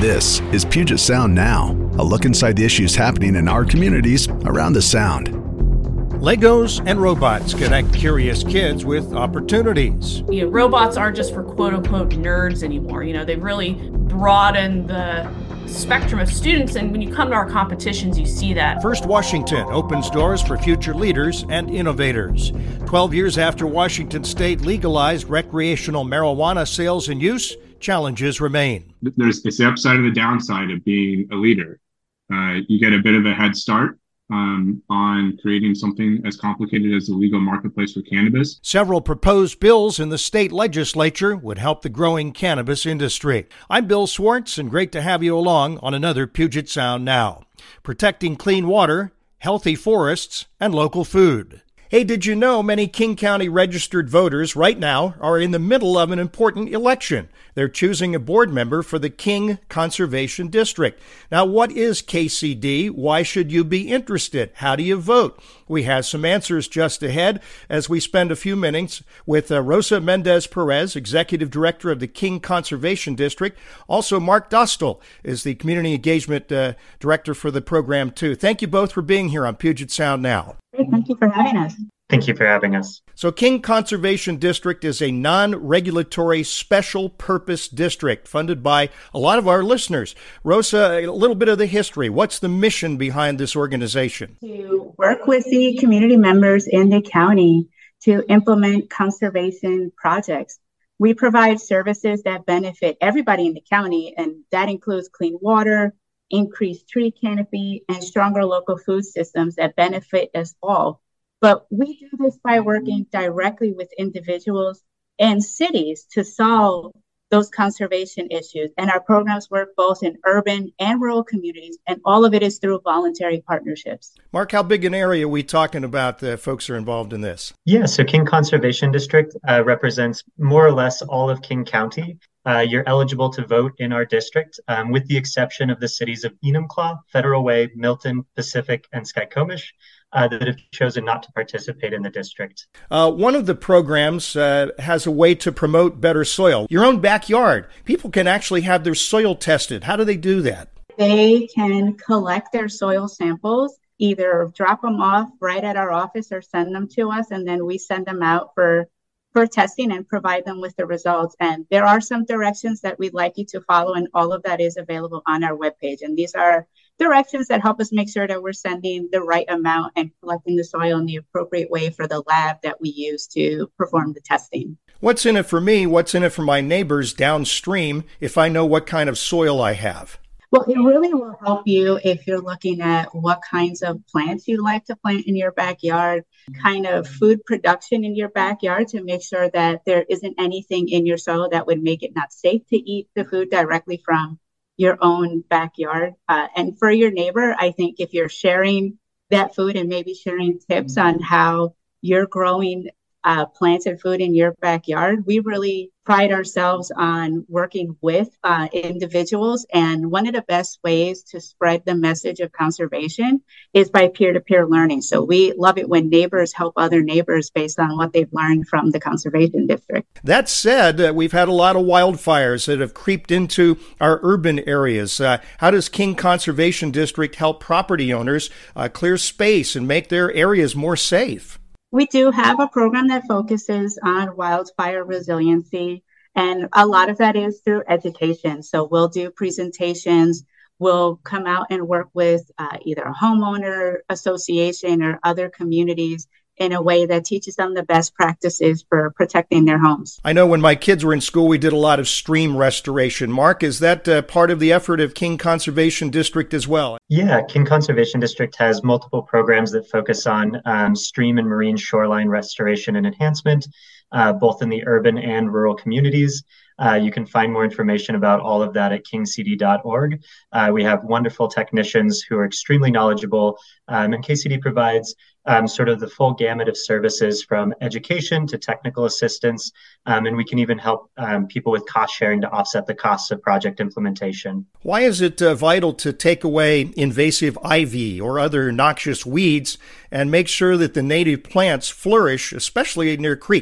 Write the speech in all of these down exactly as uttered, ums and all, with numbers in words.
This is Puget Sound Now, a look inside the issues happening in our communities around the Sound. Legos and robots connect curious kids with opportunities. You know, robots aren't just for quote-unquote nerds anymore. You know, they've really broadened the spectrum of students, and when you come to our competitions, you see that. First Washington opens doors for future leaders and innovators. Twelve years after Washington State legalized recreational marijuana sales and use, challenges remain. There's it's the upside and the downside of being a leader. Uh, you get a bit of a head start um, on creating something as complicated as the legal marketplace for cannabis. Several proposed bills in the state legislature would help the growing cannabis industry. I'm Bill Swartz, and great to have you along on another Puget Sound Now. Protecting clean water, healthy forests, and local food. Hey, did you know many King County registered voters right now are in the middle of an important election? They're choosing a board member for the King Conservation District. Now, what is K C D? Why should you be interested? How do you vote? We have some answers just ahead as we spend a few minutes with uh, Rosa Mendez-Perez, Executive Director of the King Conservation District. Also, Mark Dostal is the Community Engagement uh, Director for the program, too. Thank you both for being here on Puget Sound Now. Great. Thank you for having us. Thank you for having us. So King Conservation District is a non-regulatory special purpose district funded by a lot of our listeners. Rosa, a little bit of the history. What's the mission behind this organization? To work with the community members in the county to implement conservation projects. We provide services that benefit everybody in the county, and that includes clean water, increased tree canopy, and stronger local food systems that benefit us all. But we do this by working directly with individuals and cities to solve those conservation issues. And our programs work both in urban and rural communities, and all of it is through voluntary partnerships. Mark, how big an area are we talking about that folks are involved in this? Yeah, so King Conservation District uh, represents more or less all of King County. Uh, you're eligible to vote in our district, um, with the exception of the cities of Enumclaw, Federal Way, Milton, Pacific, and Skykomish, uh, that have chosen not to participate in the district. Uh, one of the programs uh, has a way to promote better soil. Your own backyard. People can actually have their soil tested. How do they do that? They can collect their soil samples, either drop them off right at our office or send them to us, and then we send them out for for testing and provide them with the results. And there are some directions that we'd like you to follow, and all of that is available on our webpage. And these are directions that help us make sure that we're sending the right amount and collecting the soil in the appropriate way for the lab that we use to perform the testing. What's in it for me? What's in it for my neighbors downstream if I know what kind of soil I have? Well, it really will help you if you're looking at what kinds of plants you like to plant in your backyard, kind of food production in your backyard to make sure that there isn't anything in your soil that would make it not safe to eat the food directly from your own backyard. Uh, and for your neighbor, I think if you're sharing that food and maybe sharing tips on how you're growing uh, plants and food in your backyard, we really pride ourselves on working with uh, individuals. And one of the best ways to spread the message of conservation is by peer-to-peer learning. So we love it when neighbors help other neighbors based on what they've learned from the Conservation District. That said, uh, we've had a lot of wildfires that have creeped into our urban areas. Uh, how does King Conservation District help property owners uh, clear space and make their areas more safe? We do have a program that focuses on wildfire resiliency, and a lot of that is through education. So we'll do presentations, we'll come out and work with uh, either a homeowner association or other communities in a way that teaches them the best practices for protecting their homes. I know when my kids were in school, we did a lot of stream restoration. Mark, is that uh, part of the effort of King Conservation District as well? Yeah, King Conservation District has multiple programs that focus on um, stream and marine shoreline restoration and enhancement, uh, both in the urban and rural communities. Uh, you can find more information about all of that at king c d dot org. Uh, we have wonderful technicians who are extremely knowledgeable, um, and K C D provides um, sort of the full gamut of services from education to technical assistance, um, and we can even help um, people with cost sharing to offset the costs of project implementation. Why is it uh, vital to take away invasive ivy or other noxious weeds and make sure that the native plants flourish, especially near creeks?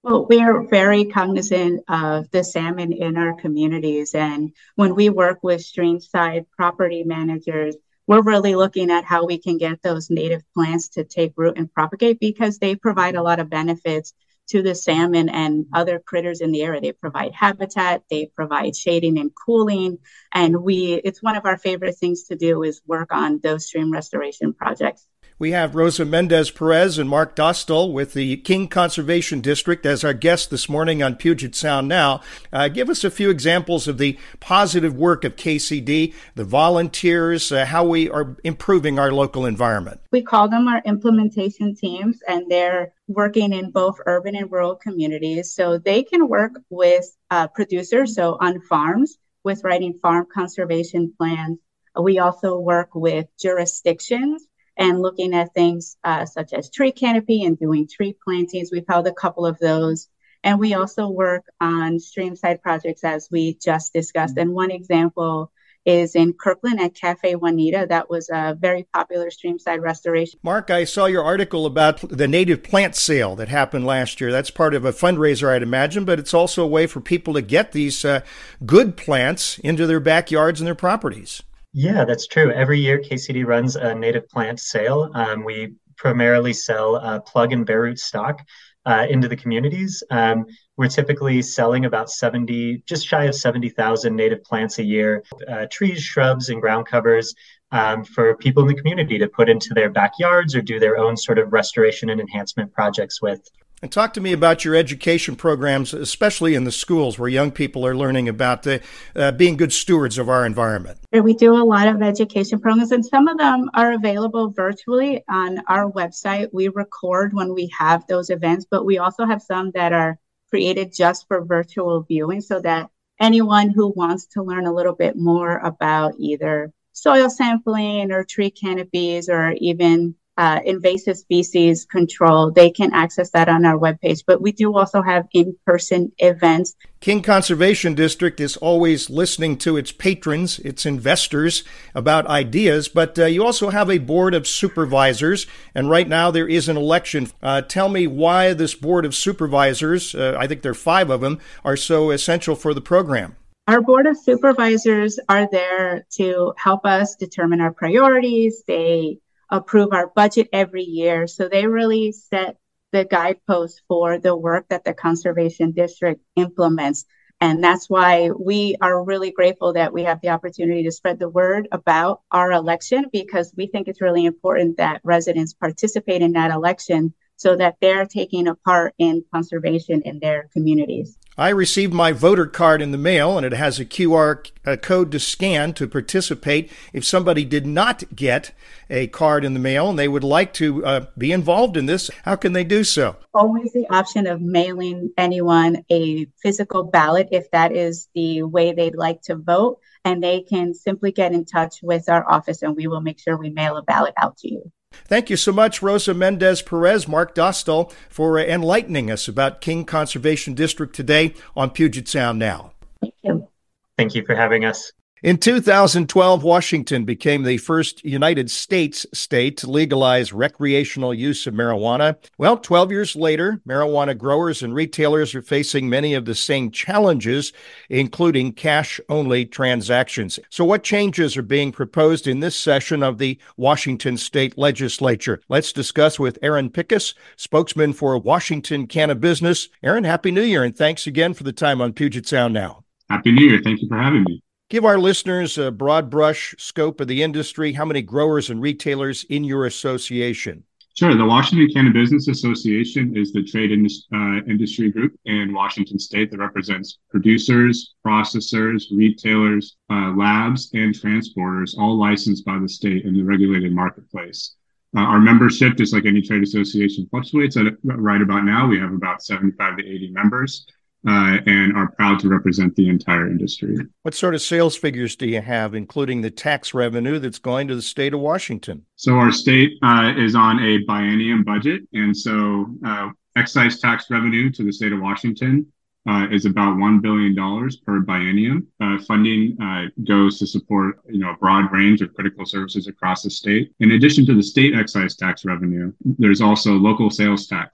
Well, we are very cognizant of the salmon in our communities. And when we work with streamside property managers, we're really looking at how we can get those native plants to take root and propagate, because they provide a lot of benefits to the salmon and other critters in the area. They provide habitat, they provide shading and cooling. And we, it's one of our favorite things to do is work on those stream restoration projects. We have Rosa Mendez-Perez and Mark Dostal with the King Conservation District as our guests this morning on Puget Sound Now. Uh, give us a few examples of the positive work of K C D, the volunteers, uh, how we are improving our local environment. We call them our implementation teams, and they're working in both urban and rural communities. So they can work with uh, producers, so on farms, with writing farm conservation plans. We also work with jurisdictions and looking at things uh, such as tree canopy and doing tree plantings. We've held a couple of those. And we also work on streamside projects, as we just discussed. And one example is in Kirkland at Cafe Juanita. That was a very popular streamside restoration. Mark, I saw your article about the native plant sale that happened last year. That's part of a fundraiser, I'd imagine, but it's also a way for people to get these uh, good plants into their backyards and their properties. Yeah, that's true. Every year, K C D runs a native plant sale. Um, we primarily sell uh, plug and bare root stock uh, into the communities. Um, we're typically selling about seventy, just shy of seventy thousand native plants a year, uh, trees, shrubs, and ground covers um, for people in the community to put into their backyards or do their own sort of restoration and enhancement projects with. And talk to me about your education programs, especially in the schools where young people are learning about the, uh, being good stewards of our environment. We do a lot of education programs, and some of them are available virtually on our website. We record when we have those events, but we also have some that are created just for virtual viewing, so that anyone who wants to learn a little bit more about either soil sampling or tree canopies or even Uh, invasive species control, they can access that on our webpage. But we do also have in-person events. King Conservation District is always listening to its patrons, its investors, about ideas, but uh, you also have a board of supervisors, and right now there is an election. Uh, tell me why this board of supervisors, uh, I think there are five of them, are so essential for the program. Our board of supervisors are there to help us determine our priorities. They approve our budget every year. So they really set the guideposts for the work that the Conservation District implements. And that's why we are really grateful that we have the opportunity to spread the word about our election, because we think it's really important that residents participate in that election so that they're taking a part in conservation in their communities. I received my voter card in the mail, and it has a Q R code to scan to participate. If somebody did not get a card in the mail and they would like to uh, be involved in this, how can they do so? Always the option of mailing anyone a physical ballot if that is the way they'd like to vote, and they can simply get in touch with our office and we will make sure we mail a ballot out to you. Thank you so much, Rosa Mendez-Perez, Mark Dostal, for enlightening us about King Conservation District today on Puget Sound Now. Thank you. Thank you for having us. In two thousand twelve, Washington became the first United States state to legalize recreational use of marijuana. Well, twelve years later, marijuana growers and retailers are facing many of the same challenges, including cash-only transactions. So what changes are being proposed in this session of the Washington State Legislature? Let's discuss with Aaron Pickus, spokesman for Washington Cannabusiness. Aaron, Happy New Year, and thanks again for the time on Puget Sound Now. Happy New Year. Thank you for having me. Give our listeners a broad brush scope of the industry. How many growers and retailers in your association? Sure. The Washington Cannabusiness Association is the trade in, uh, industry group in Washington State that represents producers, processors, retailers, uh, labs, and transporters, all licensed by the state in the regulated marketplace. Uh, our membership, just like any trade association, fluctuates. At, right about now, we have about seventy-five to eighty members. Uh, and are proud to represent the entire industry. What sort of sales figures do you have, including the tax revenue that's going to the state of Washington? So our state uh, is on a biennium budget, and so uh, excise tax revenue to the state of Washington uh, is about one billion dollars per biennium. Uh, funding uh, goes to support you know, a broad range of critical services across the state. In addition to the state excise tax revenue, there's also local sales tax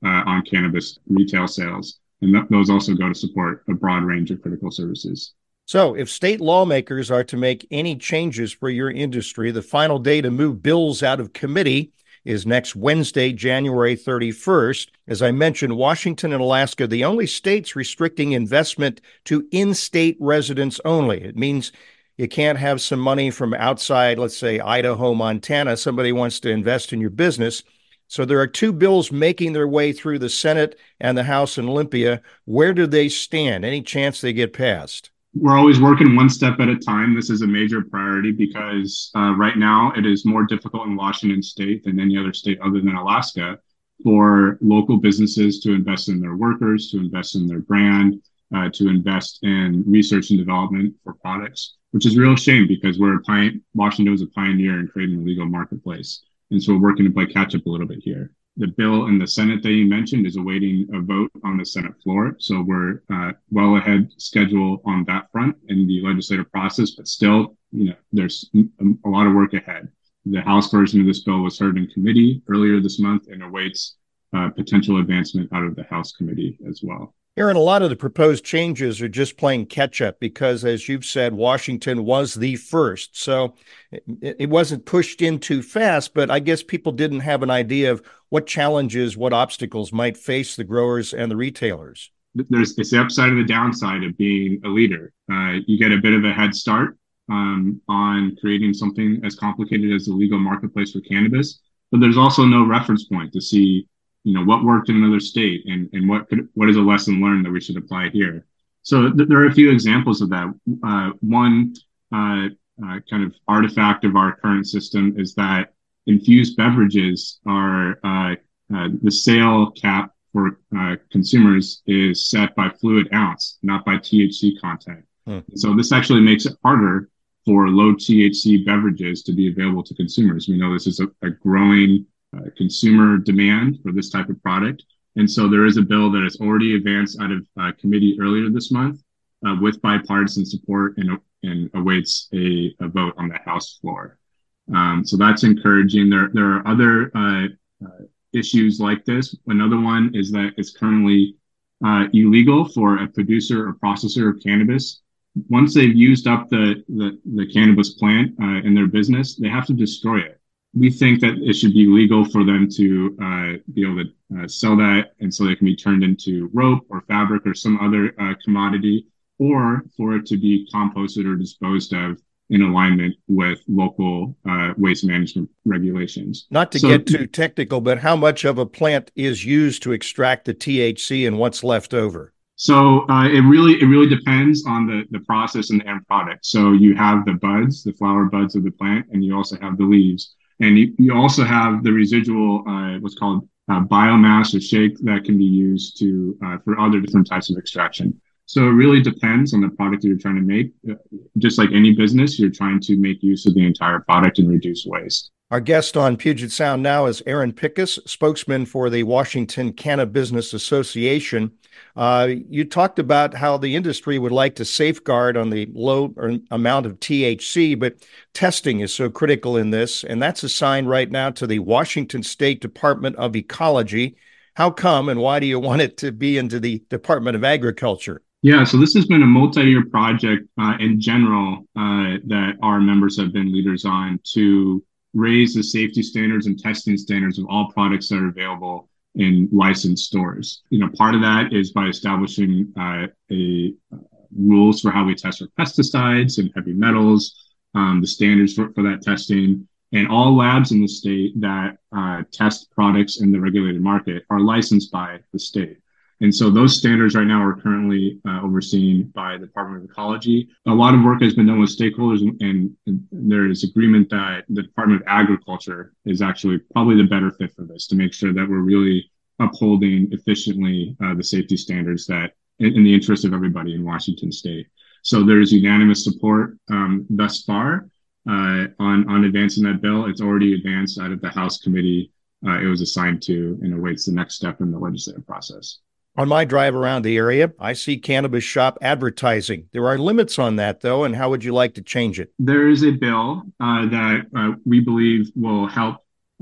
uh, on cannabis retail sales. And th- those also go to support a broad range of critical services. So if state lawmakers are to make any changes for your industry, the final day to move bills out of committee is next Wednesday, January thirty-first. As I mentioned, Washington and Alaska, the only states restricting investment to in-state residents only. It means you can't have some money from outside, let's say Idaho, Montana. Somebody wants to invest in your business. So there are two bills making their way through the Senate and the House in Olympia. Where do they stand? Any chance they get passed? We're always working one step at a time. This is a major priority because uh, right now it is more difficult in Washington state than any other state other than Alaska for local businesses to invest in their workers, to invest in their brand, uh, to invest in research and development for products, which is a real shame because we're a pi- Washington was a pioneer in creating a legal marketplace. And so we're working to play catch up a little bit here. The bill in the Senate that you mentioned is awaiting a vote on the Senate floor. So we're uh, well ahead schedule on that front in the legislative process, but still, you know, there's a lot of work ahead. The House version of this bill was heard in committee earlier this month and awaits uh, potential advancement out of the House committee as well. Aaron, a lot of the proposed changes are just playing catch up because, as you've said, Washington was the first. So it, it wasn't pushed in too fast, but I guess people didn't have an idea of what challenges, what obstacles might face the growers and the retailers. There's it's the upside and the downside of being a leader. Uh, you get a bit of a head start um, on creating something as complicated as the legal marketplace for cannabis, but there's also no reference point to see you know, what worked in another state and, and what could, what is a lesson learned that we should apply here. So th- there are a few examples of that. Uh, one uh, uh, kind of artifact of our current system is that infused beverages are, uh, uh, the sale cap for uh, consumers is set by fluid ounce, not by T H C content. Hmm. So this actually makes it harder for low T H C beverages to be available to consumers. We know this is a, a growing Uh, consumer demand for this type of product. And so there is a bill that has already advanced out of uh, committee earlier this month uh, with bipartisan support and, and awaits a, a vote on the House floor. Um, so that's encouraging. There, there are other uh, uh, issues like this. Another one is that it's currently uh, illegal for a producer or processor of cannabis. Once they've used up the, the, the cannabis plant uh, in their business, they have to destroy it. We think that it should be legal for them to uh, be able to uh, sell that, and so they can be turned into rope or fabric or some other uh, commodity, or for it to be composted or disposed of in alignment with local uh, waste management regulations. Not to so, get too technical, but how much of a plant is used to extract the T H C and what's left over? So uh, it really it really depends on the, the process and the end product. So you have the buds, the flower buds of the plant, and you also have the leaves. And you, you also have the residual, uh, what's called uh, biomass or shake that can be used to uh, for other different types of extraction. So it really depends on the product that you're trying to make. Uh, just like any business, you're trying to make use of the entire product and reduce waste. Our guest on Puget Sound Now is Aaron Pickus, spokesman for the Washington Cannabusiness Association. Uh, you talked about how the industry would like to safeguard on the low or amount of T H C, but testing is so critical in this, and that's assigned right now to the Washington State Department of Ecology. How come, and why do you want it to be into the Department of Agriculture? Yeah, so this has been a multi-year project uh, in general uh, that our members have been leaders on to raise the safety standards and testing standards of all products that are available in licensed stores. You know, part of that is by establishing uh, a uh, rules for how we test for pesticides and heavy metals, um, the standards for, for that testing. And all labs in the state that uh, test products in the regulated market are licensed by the state. And so those standards right now are currently uh, overseen by the Department of Ecology. A lot of work has been done with stakeholders, and, and there is agreement that the Department of Agriculture is actually probably the better fit for this, to make sure that we're really upholding efficiently uh, the safety standards that in, in the interest of everybody in Washington state. So there's unanimous support um, thus far uh, on, on advancing that bill. It's already advanced out of the House committee uh, it was assigned to, and awaits the next step in the legislative process. On my drive around the area, I see cannabis shop advertising. There are limits on that, though, and how would you like to change it? There is a bill uh, that uh, we believe will help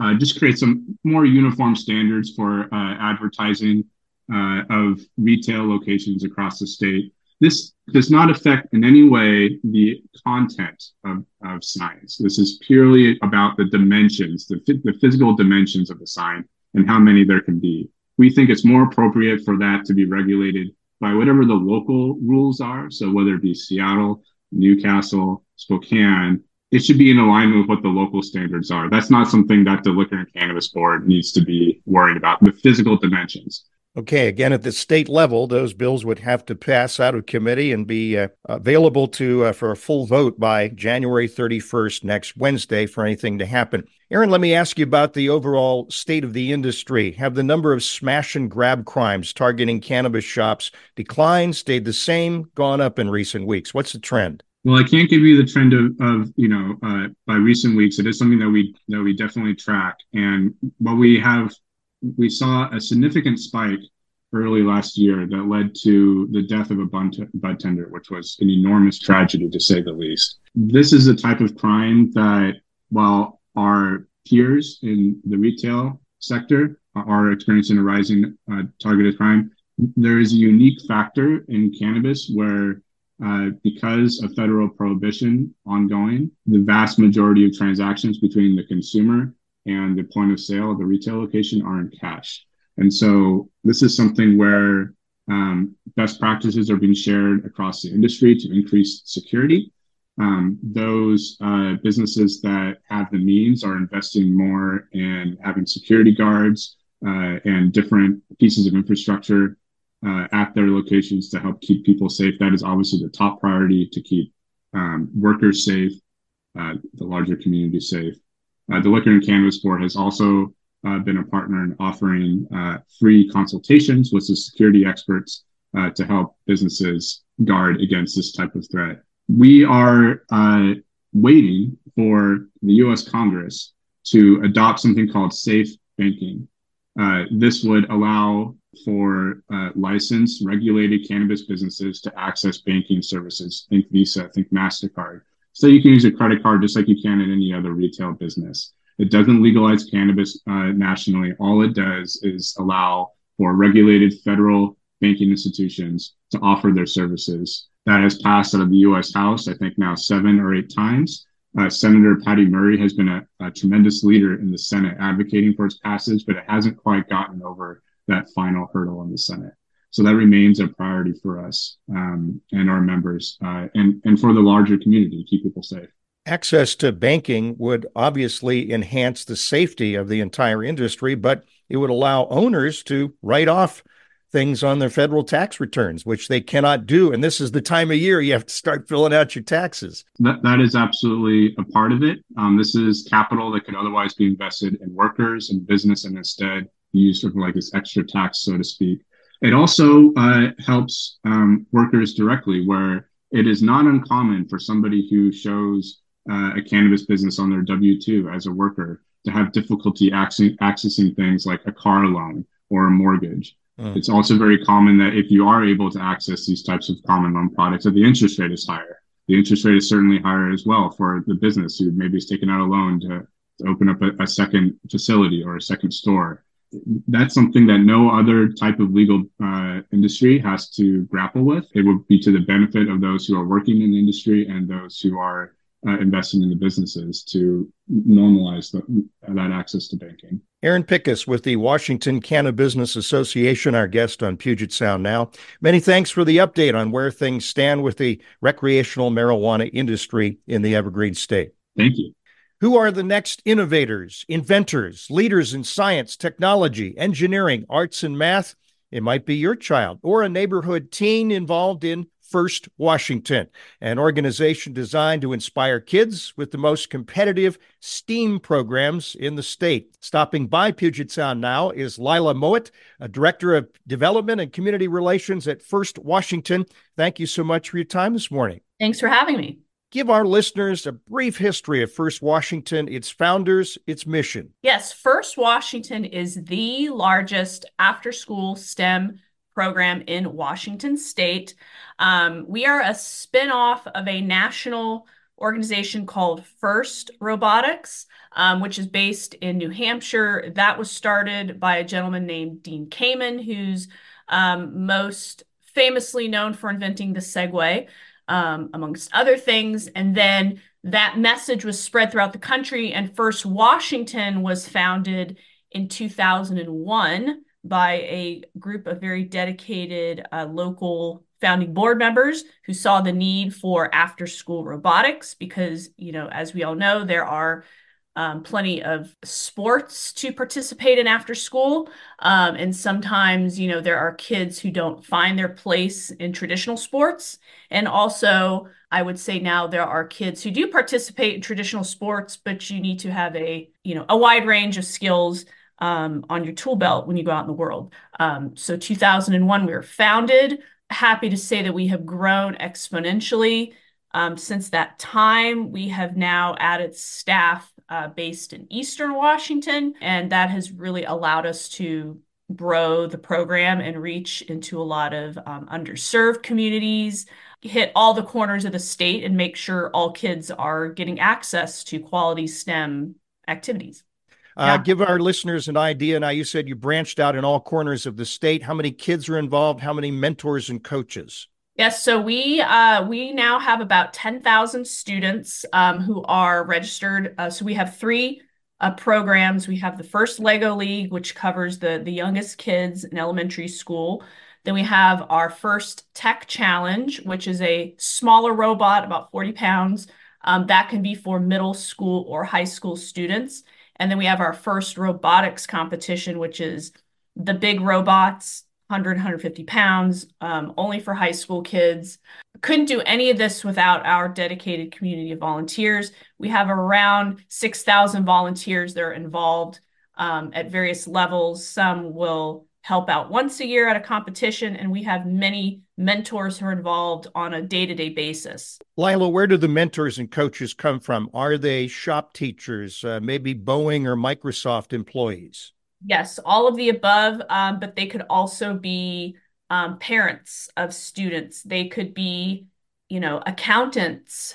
uh, just create some more uniform standards for uh, advertising uh, of retail locations across the state. This does not affect in any way the content of, of signs. This is purely about the dimensions, the, the physical dimensions of the sign and how many there can be. We think it's more appropriate for that to be regulated by whatever the local rules are. So whether it be Seattle, Newcastle, Spokane, it should be in alignment with what the local standards are. That's not something that the Liquor and Cannabis Board needs to be worried about, the physical dimensions. Okay, again, at the state level, those bills would have to pass out of committee and be uh, available to uh, for a full vote by January thirty-first, next Wednesday, for anything to happen. Aaron, let me ask you about the overall state of the industry. Have the number of smash and grab crimes targeting cannabis shops declined, stayed the same, gone up in recent weeks? What's the trend? Well, I can't give you the trend of, of you know, uh, by recent weeks. It is something that we that we definitely track. And what we have, we saw a significant spike early last year that led to the death of a bud tender, which was an enormous tragedy, to say the least. This is a type of crime that, while our peers in the retail sector are experiencing a rising uh, targeted crime, there is a unique factor in cannabis where Uh, because of federal prohibition ongoing, the vast majority of transactions between the consumer and the point of sale of the retail location are in cash. And so this is something where um, best practices are being shared across the industry to increase security. Um, those uh, businesses that have the means are investing more in having security guards uh, and different pieces of infrastructure Uh, at their locations to help keep people safe. That is obviously the top priority, to keep um, workers safe, uh, the larger community safe. Uh, the Liquor and Cannabis Board has also uh, been a partner in offering uh, free consultations with the security experts uh, to help businesses guard against this type of threat. We are uh, waiting for the U S Congress to adopt something called safe banking. Uh, this would allow for uh, licensed, regulated cannabis businesses to access banking services. Think Visa, think MasterCard. So you can use a credit card just like you can in any other retail business. It doesn't legalize cannabis uh, nationally. All it does is allow for regulated federal banking institutions to offer their services. That has passed out of the U S House, I think now seven or eight times. Uh, Senator Patty Murray has been a, a tremendous leader in the Senate advocating for its passage, but it hasn't quite gotten over that final hurdle in the Senate. So that remains a priority for us um, and our members uh, and, and for the larger community to keep people safe. Access to banking would obviously enhance the safety of the entire industry, but it would allow owners to write off things on their federal tax returns, which they cannot do. And this is the time of year you have to start filling out your taxes. That, that is absolutely a part of it. Um, this is capital that could otherwise be invested in workers and business and instead used for like this extra tax, so to speak. It also uh, helps um, workers directly, where it is not uncommon for somebody who shows uh, a cannabis business on their W two as a worker to have difficulty accessing, accessing things like a car loan or a mortgage. Mm. It's also very common that if you are able to access these types of common loan products, that the interest rate is higher. The interest rate is certainly higher as well for the business who maybe is taking out a loan to, to open up a, a second facility or a second store. That's something that no other type of legal uh, industry has to grapple with. It would be to the benefit of those who are working in the industry and those who are uh, investing in the businesses to normalize the, that access to banking. Aaron Pickus with the Washington Cannabis Association, our guest on Puget Sound Now. Many thanks for the update on where things stand with the recreational marijuana industry in the Evergreen State. Thank you. Who are the next innovators, inventors, leaders in science, technology, engineering, arts, and math? It might be your child or a neighborhood teen involved in First Washington, an organization designed to inspire kids with the most competitive STEAM programs in the state. Stopping by Puget Sound now is Lila Mowat, a Director of Development and Community Relations at First Washington. Thank you so much for your time this morning. Thanks for having me. Give our listeners a brief history of First Washington, its founders, its mission. Yes, First Washington is the largest after-school STEM program in Washington State. Um, we are a spinoff of a national organization called FIRST Robotics, um, which is based in New Hampshire. That was started by a gentleman named Dean Kamen, who's um, most famously known for inventing the Segway, um, amongst other things. And then that message was spread throughout the country, and FIRST Washington was founded in two thousand one by a group of very dedicated uh, local founding board members who saw the need for after-school robotics because, you know, as we all know, there are um, plenty of sports to participate in after school. Um, and sometimes, you know, there are kids who don't find their place in traditional sports. And also, I would say now there are kids who do participate in traditional sports, but you need to have a, you know, a wide range of skills um, on your tool belt when you go out in the world. Um, so two thousand one, we were founded. Happy to say that we have grown exponentially. Um, since that time, we have now added staff uh, based in Eastern Washington, and that has really allowed us to grow the program and reach into a lot of um, underserved communities, hit all the corners of the state, and make sure all kids are getting access to quality STEM activities. Uh, yeah. Give our listeners an idea. Now, you said you branched out in all corners of the state. How many kids are involved? How many mentors and coaches? Yes, so we uh, we now have about ten thousand students um, who are registered. Uh, so we have three uh, programs. We have the FIRST Lego League, which covers the, the youngest kids in elementary school. Then we have our FIRST Tech Challenge, which is a smaller robot, about forty pounds. Um, that can be for middle school or high school students. And then we have our FIRST Robotics competition, which is the big robots, one hundred, one hundred fifty pounds, um, only for high school kids. Couldn't do any of this without our dedicated community of volunteers. We have around six thousand volunteers that are involved um, at various levels. Some will help out once a year at a competition, and we have many mentors who are involved on a day-to-day basis. Lila, where do the mentors and coaches come from? Are they shop teachers, uh, maybe Boeing or Microsoft employees? Yes, all of the above, um, but they could also be um, parents of students. They could be, you know, accountants,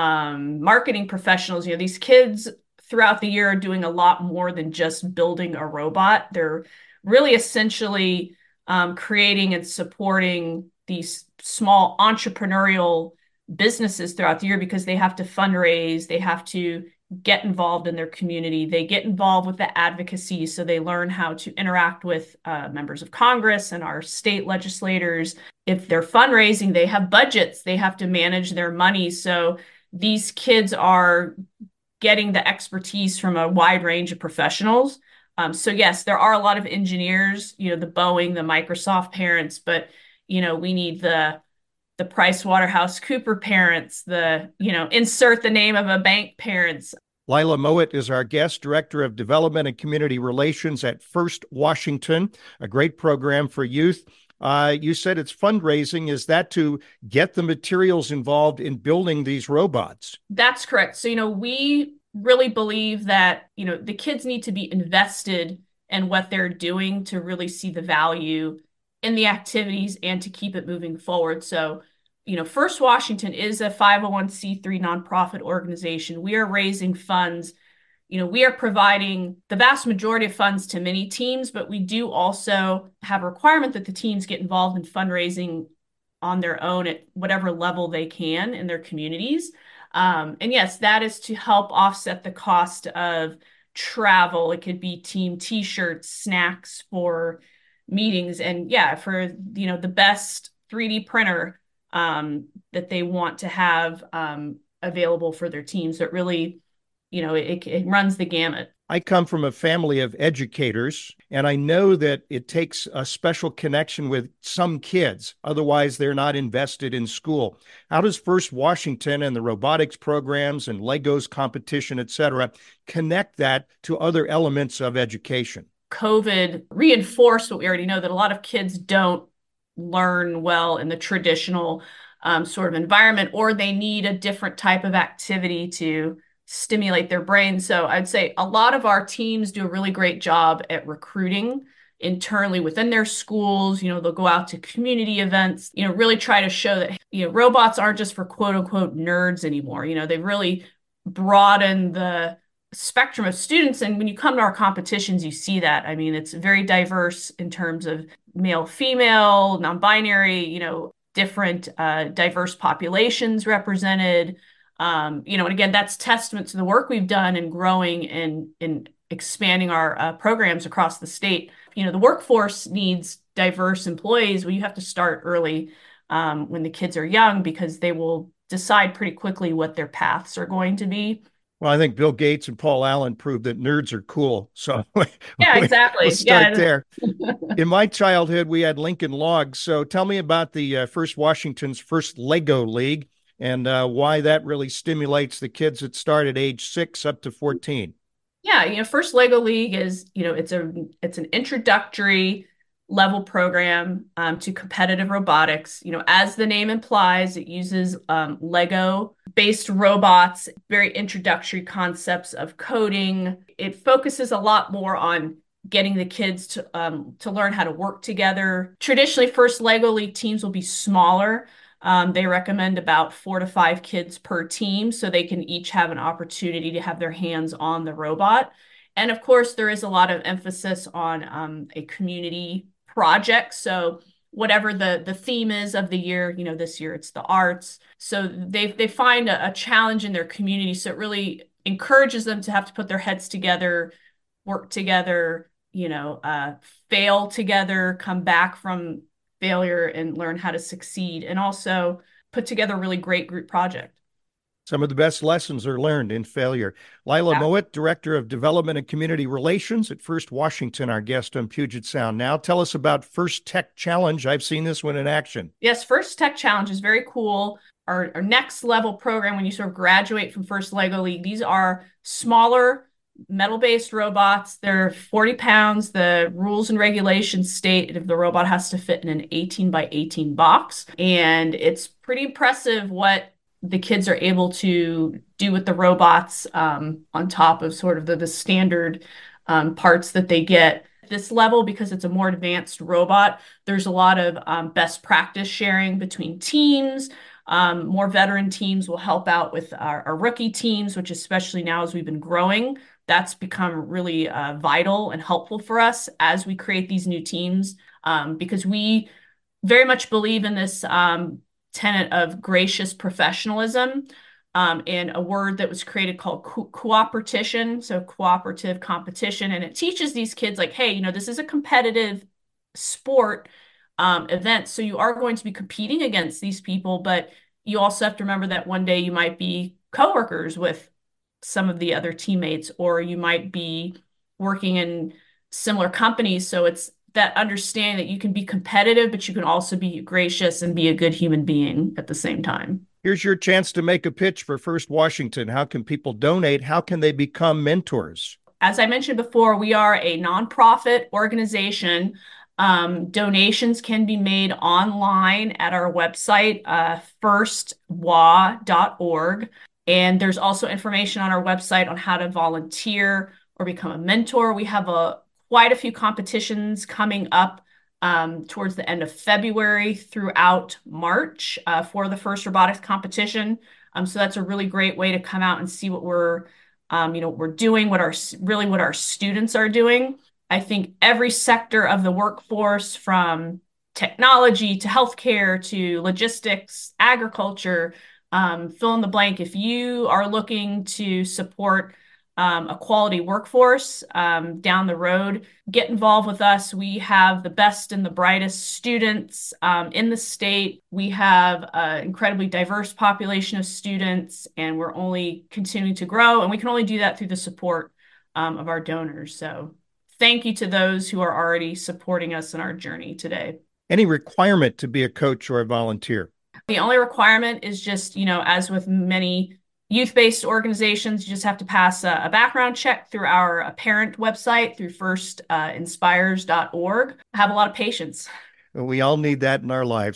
um, marketing professionals. You know, these kids throughout the year are doing a lot more than just building a robot. They're really essentially um, creating and supporting these small entrepreneurial businesses throughout the year because they have to fundraise, they have to get involved in their community, they get involved with the advocacy, so they learn how to interact with uh, members of Congress and our state legislators. If they're fundraising, they have budgets, they have to manage their money. So these kids are getting the expertise from a wide range of professionals. Um, so yes, there are a lot of engineers, you know, the Boeing, the Microsoft parents, but, you know, we need the the Price Waterhouse Cooper parents, the, you know, insert the name of a bank parents. Lila Mowat is our guest, Director of Development and Community Relations at FIRST Washington, a great program for youth. Uh, you said it's fundraising. Is that to get the materials involved in building these robots? That's correct. So, you know, we really believe that, you know, the kids need to be invested in what they're doing to really see the value in the activities and to keep it moving forward. So, you know, FIRST Washington is a five oh one c three nonprofit organization. We are raising funds. You know, we are providing the vast majority of funds to many teams, but we do also have a requirement that the teams get involved in fundraising on their own at whatever level they can in their communities. Um, and yes, that is to help offset the cost of travel. It could be team t-shirts, snacks for meetings, and yeah, for, you know, the best three D printer um, that they want to have um, available for their team. So it really, you know, it, it runs the gamut. I come from a family of educators, and I know that it takes a special connection with some kids. Otherwise, they're not invested in school. How does FIRST Washington and the robotics programs and Legos competition, et cetera, connect that to other elements of education? COVID reinforced what we already know, that a lot of kids don't learn well in the traditional um, sort of environment, or they need a different type of activity to stimulate their brain. So I'd say a lot of our teams do a really great job at recruiting internally within their schools. You know, they'll go out to community events, you know, really try to show that, you know, robots aren't just for quote unquote nerds anymore. You know, they've really broadened the spectrum of students. And when you come to our competitions, you see that. I mean, it's very diverse in terms of male, female, non-binary, you know, different uh, diverse populations represented. Um, you know, and again, that's testament to the work we've done in growing and in expanding our uh, programs across the state. You know, the workforce needs diverse employees. Well, you have to start early um, when the kids are young, because they will decide pretty quickly what their paths are going to be. Well, I think Bill Gates and Paul Allen proved that nerds are cool. So yeah, exactly. Let's start yeah. there. In my childhood, we had Lincoln Logs. So tell me about the uh, First Washington's first Lego League and uh, why that really stimulates the kids that start at age six up to fourteen. Yeah, you know, First Lego League is, you know, it's a it's an introductory level program um, to competitive robotics. You know, as the name implies, it uses um, Lego-based robots, very introductory concepts of coding. It focuses a lot more on getting the kids to um, to learn how to work together. Traditionally, First Lego League teams will be smaller. Um, they recommend about four to five kids per team, so they can each have an opportunity to have their hands on the robot. And of course, there is a lot of emphasis on um, a community project. So whatever the the theme is of the year, you know, this year it's the arts. So they they find a, a challenge in their community. So it really encourages them to have to put their heads together, work together, you know, uh, fail together, come back from failure and learn how to succeed, and also put together a really great group project. Some of the best lessons are learned in failure. Lila yeah. Mowat, Director of Development and Community Relations at First Washington, our guest on Puget Sound Now. Tell us about First Tech Challenge. I've seen this one in action. Yes, First Tech Challenge is very cool. Our, our next level program, when you sort of graduate from First Lego League, these are smaller metal-based robots. They're forty pounds. The rules and regulations state if the robot has to fit in an eighteen by eighteen box. And it's pretty impressive what the kids are able to do with the robots um, on top of sort of the, the standard um, parts that they get. At this level, because it's a more advanced robot, there's a lot of um, best practice sharing between teams. Um, more veteran teams will help out with our, our rookie teams, which especially now as we've been growing, that's become really uh, vital and helpful for us as we create these new teams, um, because we very much believe in this um, tenet of gracious professionalism, um, and a word that was created called co- cooperation, so cooperative competition. And it teaches these kids like, hey, you know, this is a competitive sport um, event, so you are going to be competing against these people, but you also have to remember that one day you might be coworkers with some of the other teammates, or you might be working in similar companies. So it's that understanding that you can be competitive, but you can also be gracious and be a good human being at the same time. Here's your chance to make a pitch for First Washington. How can people donate? How can they become mentors? As I mentioned before, we are a nonprofit organization. Um, donations can be made online at our website, uh, first w a dot org. And there's also information on our website on how to volunteer or become a mentor. We have a quite a few competitions coming up um, towards the end of February throughout March uh, for the first robotics competition. Um, so that's a really great way to come out and see what we're, um, you know, what we're doing, what our really what our students are doing. I think every sector of the workforce, from technology to healthcare to logistics, agriculture, um, fill in the blank. If you are looking to support Um, a quality workforce um, down the road, get involved with us. We have the best and the brightest students um, in the state. We have an incredibly diverse population of students, and we're only continuing to grow. And we can only do that through the support um, of our donors. So thank you to those who are already supporting us in our journey today. Any requirement to be a coach or a volunteer? The only requirement is just, you know, as with many youth-based organizations, you just have to pass a, a background check through our uh, parent website, through first inspires dot org. Have a lot of patience. We all need that in our lives.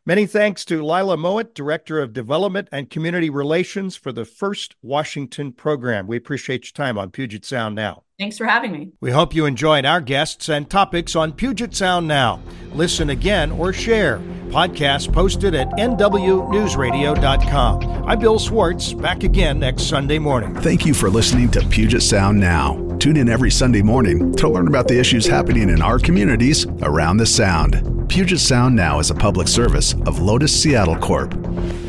Many thanks to Lila Mowat, Director of Development and Community Relations for the First Washington program. We appreciate your time on Puget Sound Now. Thanks for having me. We hope you enjoyed our guests and topics on Puget Sound Now. Listen again or share. Podcast posted at N W news radio dot com. I'm Bill Swartz, back again next Sunday morning. Thank you for listening to Puget Sound Now. Tune in every Sunday morning to learn about the issues happening in our communities around the Sound. Puget Sound Now is a public service of Lotus Seattle Corp.